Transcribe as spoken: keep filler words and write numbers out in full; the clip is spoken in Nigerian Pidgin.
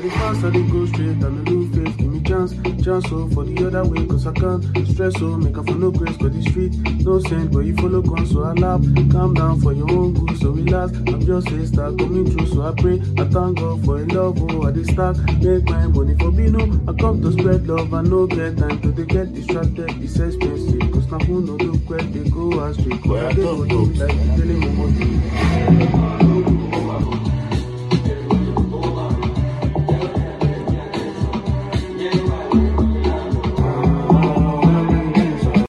the pass, I dey go straight, and I do faith, give me chance, chance so for the other way, cause I can't stress so, make up for no grace, but the street, no sense, but you follow con, so I laugh, calm down for your own good, so relax, I'm just a star coming through, so I pray, I thank God for a love, oh, I dey stack, make my money for Bino, I come to spread love, I no get time to dey get distracted, it's expensive, cause now who no look where they go astray, cause I dey go do like daily momo.